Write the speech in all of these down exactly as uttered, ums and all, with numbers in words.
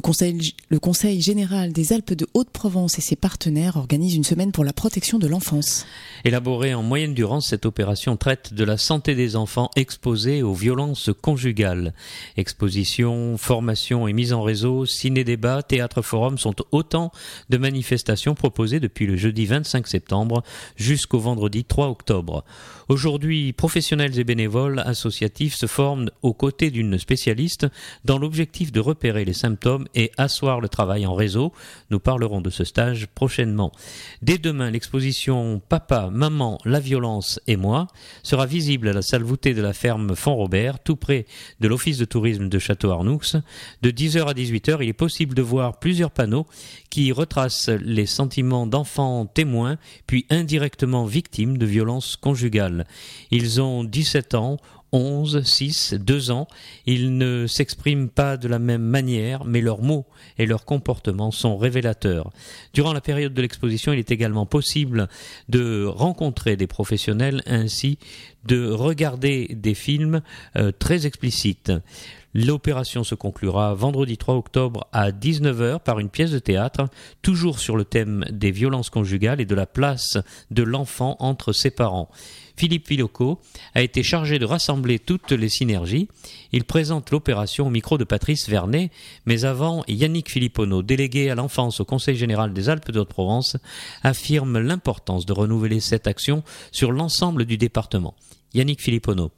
Conseil, le Conseil général des Alpes de Haute-Provence et ses partenaires organisent une semaine pour la protection de l'enfance. Élaborée en moyenne durance, cette opération traite de la santé des enfants exposés aux violences conjugales. Expositions, formations et mise en réseau, ciné-débat, théâtre-forum sont autant de manifestations proposées depuis le jeudi vingt-cinq septembre jusqu'au vendredi trois octobre. Aujourd'hui, professionnels et bénévoles associatifs se forment aux côtés d'une spécialiste dans l'objectif de repérer les symptômes et asseoir le travail en réseau. Nous parlerons de ce stage prochainement. Dès demain, l'exposition « Papa, maman, la violence et moi » sera visible à la salle voûtée de la ferme Font-Robert, tout près de l'office de tourisme de Château-Arnoux. De dix heures à dix-huit heures, il est possible de voir plusieurs panneaux qui retracent les sentiments d'enfants témoins, puis indirectement victimes de violences conjugales. Ils ont dix-sept ans, onze, six, deux ans. Ils ne s'expriment pas de la même manière, mais leurs mots et leurs comportements sont révélateurs. Durant la période de l'exposition, il est également possible de rencontrer des professionnels ainsi de regarder des films euh, très explicites. L'opération se conclura vendredi trois octobre à dix-neuf heures par une pièce de théâtre, toujours sur le thème des violences conjugales et de la place de l'enfant entre ses parents. Philippe Villocco a été chargé de rassembler toutes les synergies. Il présente l'opération au micro de Patrice Vernet, mais avant, Yannick Philipponneau, délégué à l'enfance au Conseil général des Alpes de Haute-Provence, affirme l'importance de renouveler cette action sur l'ensemble du département. Yannick Philipponneau.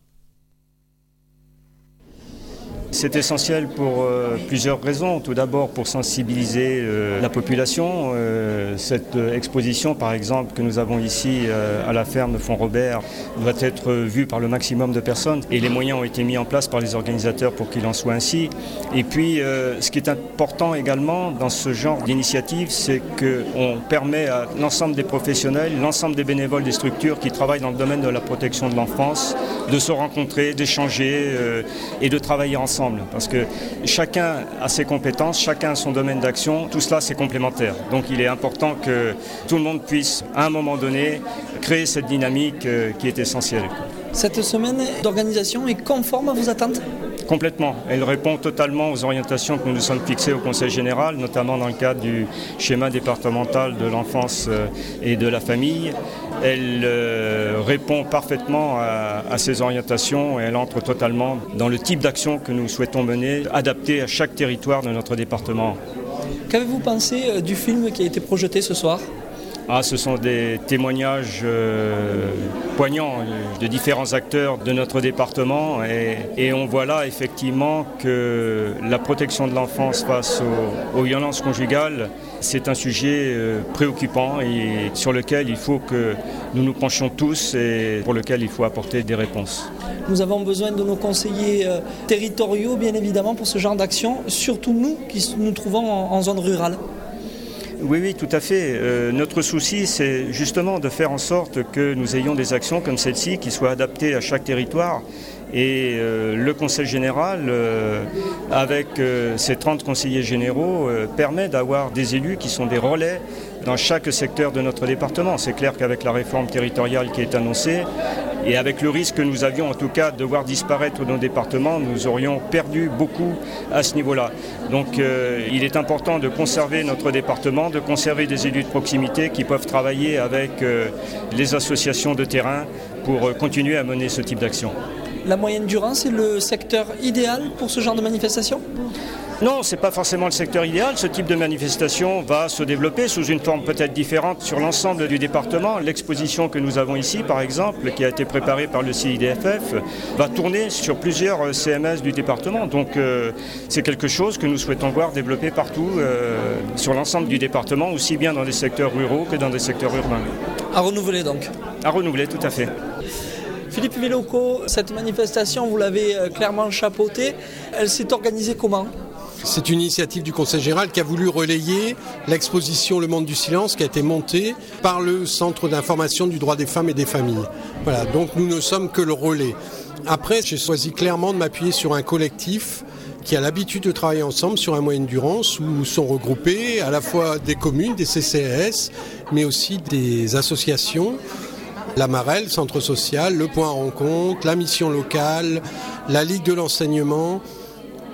C'est essentiel pour euh, plusieurs raisons. Tout d'abord pour sensibiliser euh, la population. Euh, cette euh, exposition, par exemple, que nous avons ici euh, à la ferme Font-Robert, doit être vue par le maximum de personnes. Et les moyens ont été mis en place par les organisateurs pour qu'il en soit ainsi. Et puis, euh, ce qui est important également dans ce genre d'initiative, c'est qu'on permet à l'ensemble des professionnels, l'ensemble des bénévoles des structures qui travaillent dans le domaine de la protection de l'enfance, de se rencontrer, d'échanger euh, et de travailler ensemble. Parce que chacun a ses compétences, chacun a son domaine d'action, tout cela c'est complémentaire. Donc il est important que tout le monde puisse à un moment donné créer cette dynamique qui est essentielle. Cette semaine d'organisation est conforme à vos attentes ? Complètement. Elle répond totalement aux orientations que nous nous sommes fixées au Conseil général, notamment dans le cadre du schéma départemental de l'enfance et de la famille. Elle euh, répond parfaitement à, à ces orientations et elle entre totalement dans le type d'action que nous souhaitons mener, adapté à chaque territoire de notre département. Qu'avez-vous pensé du film qui a été projeté ce soir ? Ah, ce sont des témoignages euh, poignants de différents acteurs de notre département et, et on voit là effectivement que la protection de l'enfance face aux, aux violences conjugales, c'est un sujet euh, préoccupant et sur lequel il faut que nous nous penchions tous et pour lequel il faut apporter des réponses. Nous avons besoin de nos conseillers euh, territoriaux, bien évidemment, pour ce genre d'action, surtout nous qui nous trouvons en, en zone rurale. Oui, oui, tout à fait. Euh, notre souci, c'est justement de faire en sorte que nous ayons des actions comme celle-ci qui soient adaptées à chaque territoire. Et euh, le Conseil général, euh, avec euh, ses trente conseillers généraux, euh, permet d'avoir des élus qui sont des relais dans chaque secteur de notre département. C'est clair qu'avec la réforme territoriale qui est annoncée, et avec le risque que nous avions en tout cas de voir disparaître nos départements, nous aurions perdu beaucoup à ce niveau-là. Donc euh, il est important de conserver notre département, de conserver des élus de proximité qui peuvent travailler avec euh, les associations de terrain pour euh, continuer à mener ce type d'action. La moyenne durance est le secteur idéal pour ce genre de manifestation ? Non, ce n'est pas forcément le secteur idéal. Ce type de manifestation va se développer sous une forme peut-être différente sur l'ensemble du département. L'exposition que nous avons ici, par exemple, qui a été préparée par le C I D F F, va tourner sur plusieurs C M S du département. Donc euh, c'est quelque chose que nous souhaitons voir développer partout euh, sur l'ensemble du département, aussi bien dans des secteurs ruraux que dans des secteurs urbains. À renouveler donc ? À renouveler, tout à fait. Philippe Villocco, cette manifestation, vous l'avez clairement chapeautée. Elle s'est organisée comment ? C'est une initiative du Conseil général qui a voulu relayer l'exposition Le Monde du Silence qui a été montée par le Centre d'information du droit des femmes et des familles. Voilà, donc nous ne sommes que le relais. Après, j'ai choisi clairement de m'appuyer sur un collectif qui a l'habitude de travailler ensemble sur un moyenne durance où sont regroupés à la fois des communes, des C C A S, mais aussi des associations. La Marelle, Centre social, le Point Rencontre, la Mission locale, la Ligue de l'enseignement.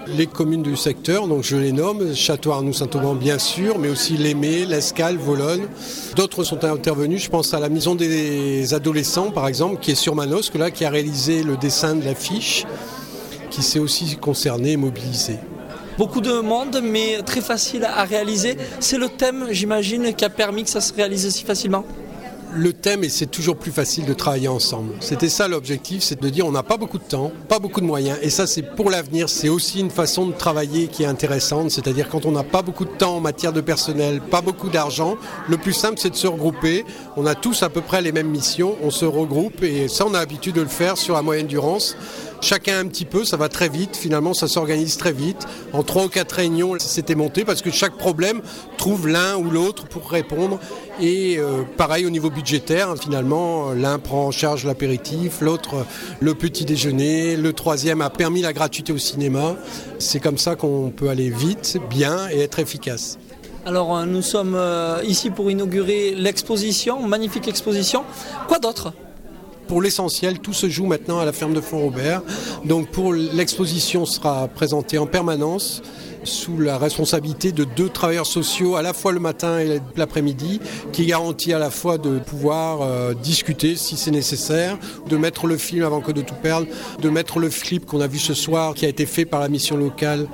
les communes du secteur, donc je les nomme, Château-Arnoux-Saint-Auban bien sûr, mais aussi l'Aimé, l'Escale, Vologne. D'autres sont intervenus, je pense à la Maison des Adolescents par exemple, qui est sur Manosque, là, qui a réalisé le dessin de l'affiche, qui s'est aussi concerné et mobilisé. Beaucoup de monde, mais très facile à réaliser. C'est le thème, j'imagine, qui a permis que ça se réalise si facilement. Le thème, et c'est toujours plus facile de travailler ensemble. C'était ça l'objectif, c'est de dire on n'a pas beaucoup de temps, pas beaucoup de moyens. Et ça, c'est pour l'avenir, c'est aussi une façon de travailler qui est intéressante. C'est-à-dire quand on n'a pas beaucoup de temps en matière de personnel, pas beaucoup d'argent, le plus simple, c'est de se regrouper. On a tous à peu près les mêmes missions, on se regroupe et ça, on a l'habitude de le faire sur la moyenne Durance. Chacun un petit peu, ça va très vite, finalement ça s'organise très vite. En trois ou quatre réunions, c'était monté parce que chaque problème trouve l'un ou l'autre pour répondre. Et euh, pareil au niveau budgétaire, finalement, l'un prend en charge l'apéritif, l'autre le petit déjeuner, le troisième a permis la gratuité au cinéma. C'est comme ça qu'on peut aller vite, bien et être efficace. Alors nous sommes ici pour inaugurer l'exposition, magnifique exposition. Quoi d'autre ? Pour l'essentiel, tout se joue maintenant à la ferme de Font-Robert. Donc pour l'exposition sera présentée en permanence sous la responsabilité de deux travailleurs sociaux, à la fois le matin et l'après-midi, qui garantit à la fois de pouvoir euh, discuter si c'est nécessaire, de mettre le film avant que de tout perdre, de mettre le clip qu'on a vu ce soir, qui a été fait par la mission locale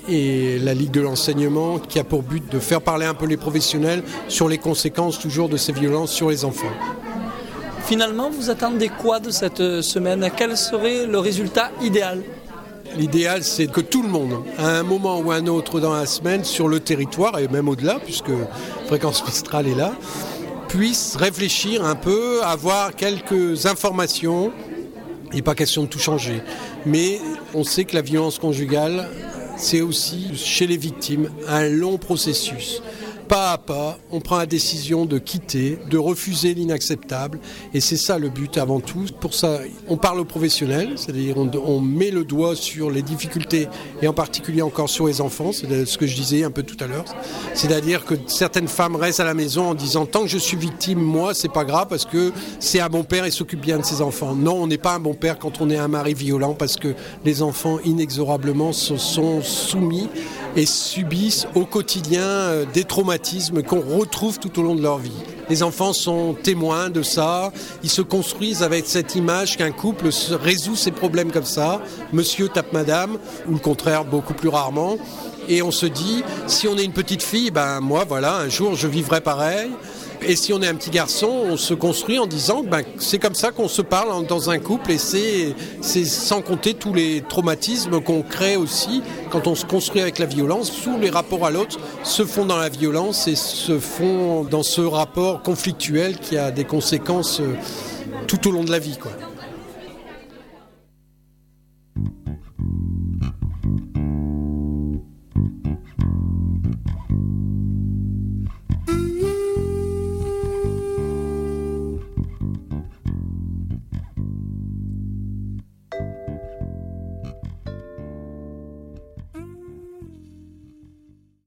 et la Ligue de l'enseignement, qui a pour but de faire parler un peu les professionnels sur les conséquences toujours de ces violences sur les enfants. Finalement, vous attendez quoi de cette semaine ? Quel serait le résultat idéal ? L'idéal, c'est que tout le monde, à un moment ou à un autre dans la semaine, sur le territoire, et même au-delà, puisque Fréquence Mistral est là, puisse réfléchir un peu, avoir quelques informations. Il n'est pas question de tout changer. Mais on sait que la violence conjugale, c'est aussi, chez les victimes, un long processus. Pas à pas, on prend la décision de quitter, de refuser l'inacceptable. Et c'est ça le but avant tout. Pour ça, on parle aux professionnels, c'est-à-dire on, on met le doigt sur les difficultés, et en particulier encore sur les enfants, c'est ce que je disais un peu tout à l'heure. C'est-à-dire que certaines femmes restent à la maison en disant « tant que je suis victime, moi, c'est pas grave parce que c'est un bon père et s'occupe bien de ses enfants ». Non, on n'est pas un bon père quand on est un mari violent parce que les enfants, inexorablement, se sont soumis et subissent au quotidien des traumatismes qu'on retrouve tout au long de leur vie. Les enfants sont témoins de ça, ils se construisent avec cette image qu'un couple résout ses problèmes comme ça, monsieur tape madame, ou le contraire beaucoup plus rarement, et on se dit, si on est une petite fille, ben moi voilà, un jour je vivrai pareil. Et si on est un petit garçon, on se construit en disant que ben, c'est comme ça qu'on se parle dans un couple et c'est, c'est sans compter tous les traumatismes qu'on crée aussi quand on se construit avec la violence. Tous les rapports à l'autre se font dans la violence et se font dans ce rapport conflictuel qui a des conséquences tout au long de la vie, quoi.